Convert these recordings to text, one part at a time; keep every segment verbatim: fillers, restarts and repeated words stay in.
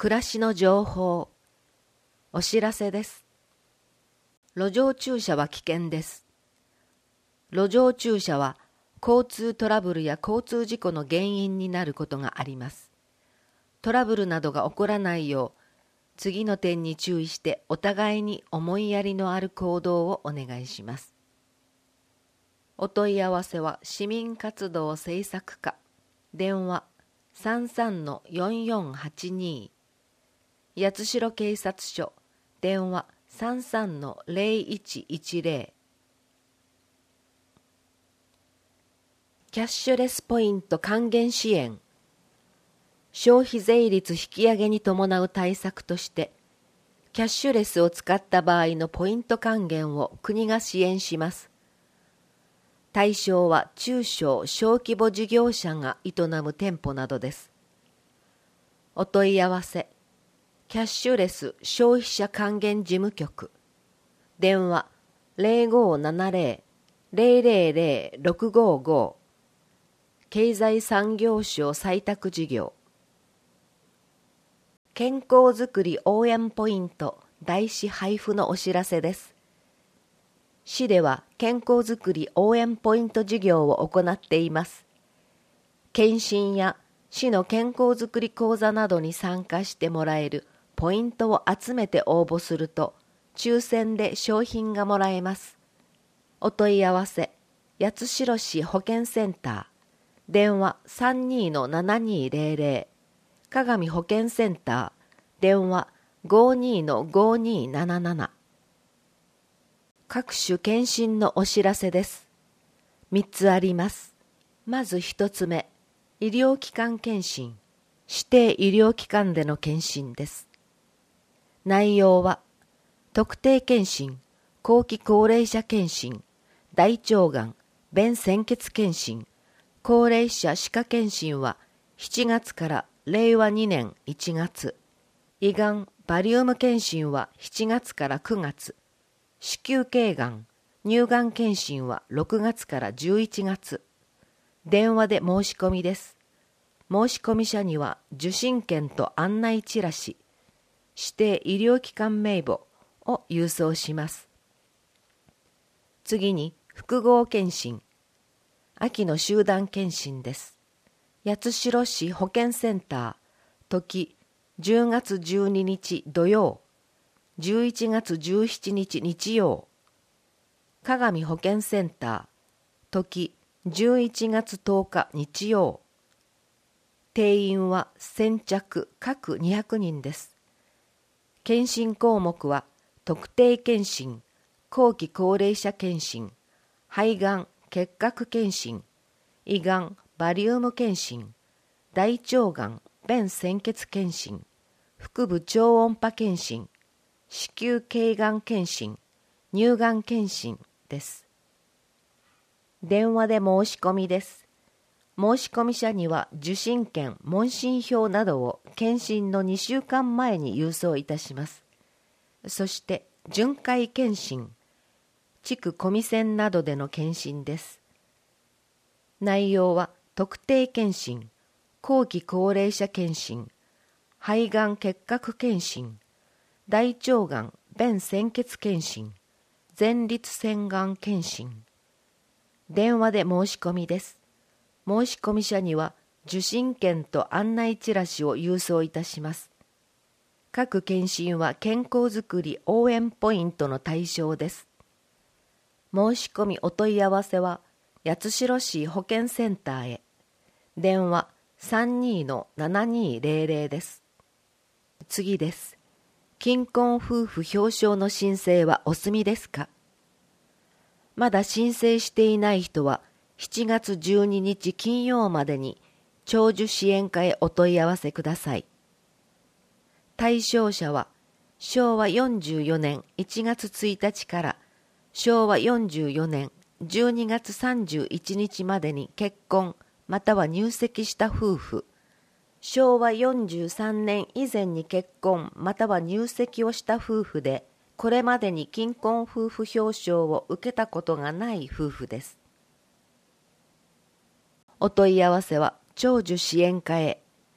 暮らしの情報。お知らせです。路上駐車は危険です。路上駐車は交通トラブルや交通事故の原因になることがあります。トラブルなどが起こらないよう、次の点に注意してお互いに思いやりのある行動をお願いします。お問い合わせは市民活動政策課、電話 さんさんのよんよんはちに、八代警察署、電話 さんさんのゼロいちいちゼロ。キャッシュレスポイント還元支援。消費税率引き上げに伴う対策として、キャッシュレスを使った場合のポイント還元を国が支援します。対象は中小・小規模事業者が営む店舗などです。お問い合わせ、キャッシュレス消費者還元事務局、電話 ゼロごななゼロ ゼロゼロゼロ ろくごご、経済産業省採択事業。健康づくり応援ポイント台紙配布のお知らせです。市では健康づくり応援ポイント事業を行っています。検診や市の健康づくり講座などに参加してもらえるポイントを集めて応募すると、抽選で商品がもらえます。お問い合わせ、八代市保健センター、電話 さんにのななにゼロゼロ、鏡保健センター、電話 ごにのごになななな。各種検診のお知らせです。みっつあります。まずひとつめ、医療機関検診、指定医療機関での検診です。内容は、特定検診、後期高齢者検診、大腸がん、便潜血検診、高齢者歯科検診はしちがつかられいわにねんいちがつ、胃がん、バリウム検診はしちがつからくがつ、子宮頸がん、乳がん検診はろくがつからじゅういちがつ。電話で申し込みです。申し込み者には受診券と案内チラシ、指定医療機関名簿を郵送します。次に複合検診、秋の集団検診です。八代市保健センター、時じゅうがつじゅうににち土曜、じゅういちがつじゅうしちにち日曜。鏡保健センター、時じゅういちがつとおか日曜。定員は先着各にひゃくにんです。検診項目は特定検診、後期高齢者検診、肺がん結核検診、胃がんバリウム検診、大腸がん便潜血検診、腹部超音波検診、子宮頸がん検診、乳がん検診です。電話で申し込みです。申し込み者には受診券、問診票などを検診のにしゅうかんまえに郵送いたします。そして巡回検診、地区コミセンなどでの検診です。内容は特定検診、後期高齢者検診、肺がん結核検診、大腸がん便潜血検診、前立腺がん検診。電話で申し込みです。申し込み者には受診券と案内チラシを郵送いたします。各検診は健康づくり応援ポイントの対象です。申し込みお問い合わせは八代市保健センターへ。電話 さんにのななにゼロゼロ です。次です。金婚夫婦表彰の申請はお済みですか？まだ申請していない人はしちがつじゅうににち金曜までに長寿支援課へお問い合わせください。対象者はしょうわよんじゅうよねんいちがつついたちからしょうわよんじゅうよねんじゅうにがつさんじゅういちにちまでに結婚または入籍した夫婦、しょうわよんじゅうさんねん以前に結婚または入籍をした夫婦で、これまでに金婚夫婦表彰を受けたことがない夫婦です。お問い合わせは長寿支援課へ。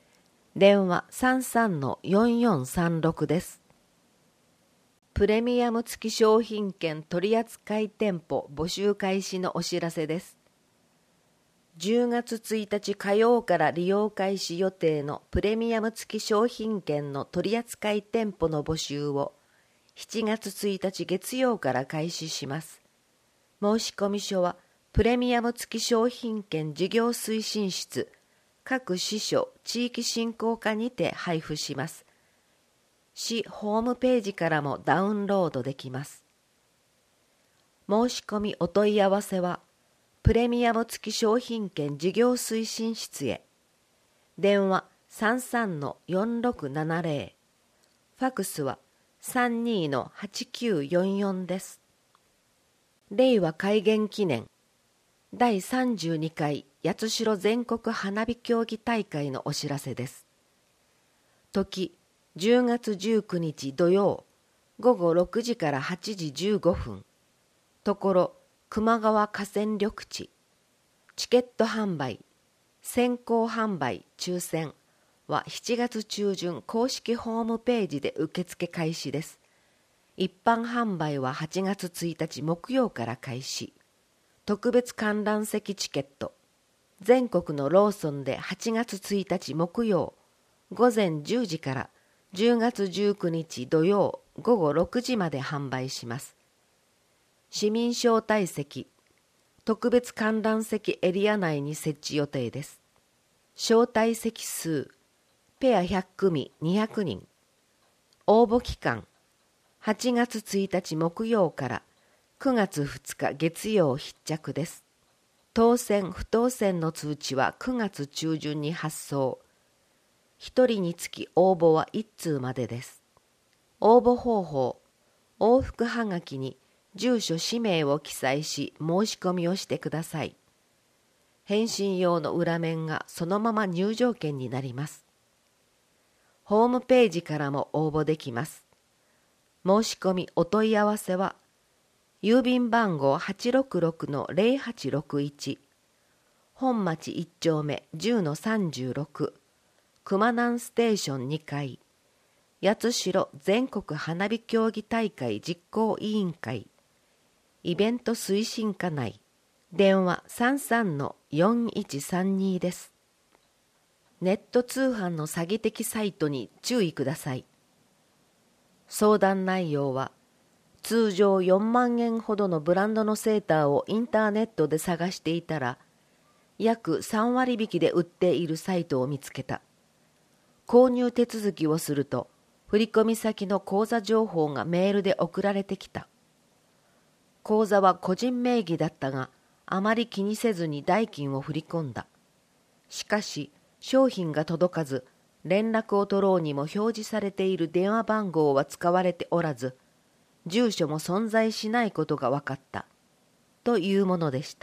電話 さんさんのよんよんさんろく です。プレミアム付き商品券取扱店舗募集開始のお知らせです。じゅうがつついたち火曜から利用開始予定のプレミアム付き商品券の取扱店舗の募集をしちがつついたち月曜から開始します。申込書はプレミアム付き商品券事業推進室各支所地域振興課にて配布します。市ホームページからもダウンロードできます。申し込みお問い合わせはプレミアム付き商品券事業推進室へ。電話 さんさんのよんろくななぜろ、ファクスは さんにのはちきゅうよんよん です。令和開元記念だいさんじゅうにかい八代全国花火競技大会のお知らせです。時じゅうがつじゅうくにち土曜ごごろくじからはちじじゅうごふん。ところ球磨川河川緑地。チケット販売先行販売抽選はしちがつちゅうじゅん公式ホームページで受付開始です。一般販売ははちがつついたち木曜から開始。特別観覧席チケット全国のローソンではちがつついたち木曜ごぜんじゅうじからじゅうがつじゅうくにち土曜ごごろくじまで販売します。市民招待席特別観覧席エリア内に設置予定です。招待席数ペアひゃくくみにひゃくにん。応募期間はちがつついたち木曜からくがつふつか月曜必着です。当選不当選の通知はくがつちゅうじゅんに発送。ひとりにつき応募はいっつうまでです。応募方法往復はがきに住所氏名を記載し申し込みをしてください。返信用の裏面がそのまま入場券になります。ホームページからも応募できます。申し込みお問い合わせは郵便番号 はちろくろくのぜろはちろくいち 本町いっちょうめ じゅうのさんじゅうろく 熊南ステーションにかい八代全国花火競技大会実行委員会イベント推進課内電話 さんさんのよんいちさんに です。ネット通販の詐欺的サイトに注意ください。相談内容は通常よんまんえんほどのブランドのセーターをインターネットで探していたら約さんわり引きで売っているサイトを見つけた。購入手続きをすると振込先の口座情報がメールで送られてきた。口座は個人名義だったがあまり気にせずに代金を振り込んだ。しかし商品が届かず連絡を取ろうにも表示されている電話番号は使われておらず住所も存在しないことが分かったというものでした。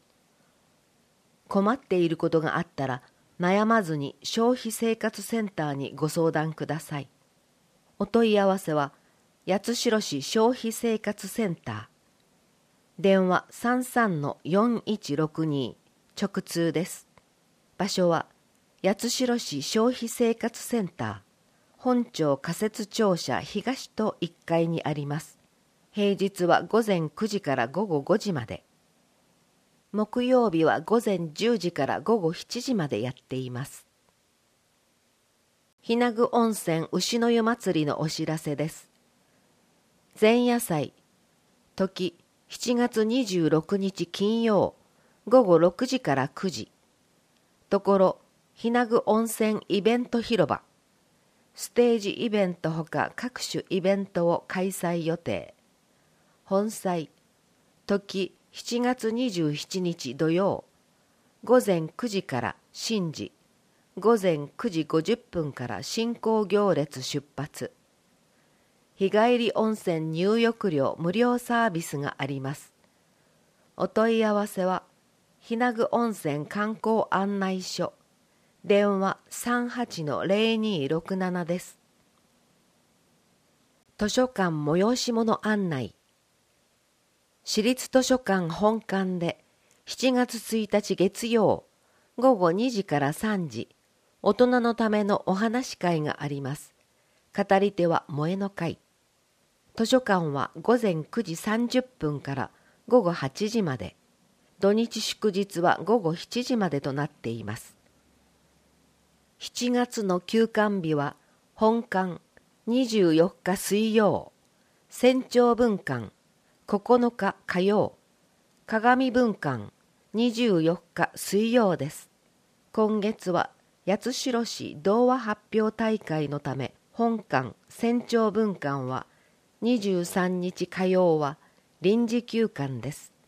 困っていることがあったら悩まずに消費生活センターにご相談ください。お問い合わせは八代市消費生活センター電話 さんさんのよんいちろくに 直通です。場所は八代市消費生活センター本庁仮設庁舎東といっかいにあります。平日はごぜんくじからごごごじまで。木曜日はごぜんじゅうじからごごしちじまでやっています。日名具温泉牛の湯祭りのお知らせです。前夜祭、時しちがつにじゅうろくにち金曜ごごろくじからくじ。ところ日名具温泉イベント広場。ステージイベントほか各種イベントを開催予定。本祭、時しちがつにじゅうしちにち土曜、ごぜんくじから神事、ごぜんくじごじゅっぷんから進行行列出発。日帰り温泉入浴料無料サービスがあります。お問い合わせは、日名具温泉観光案内所。電話 さんはちのぜろにろくなな です。図書館催し物案内。市立図書館本館でしちがつついたち月曜ごごにじからさんじ、 大人のためのお話会があります。語り手は萌えの会。図書館は午前くじさんじゅっぷんから午後はちじまで、土日祝日は午後しちじまでとなっています。しちがつの休館日は本館にじゅうよっか水曜、船長分館ここのか火曜、鏡分館にじゅうよっか水曜です。今月は八代市童話発表大会のため、本館船長分館はにじゅうさんにち火曜は臨時休館です。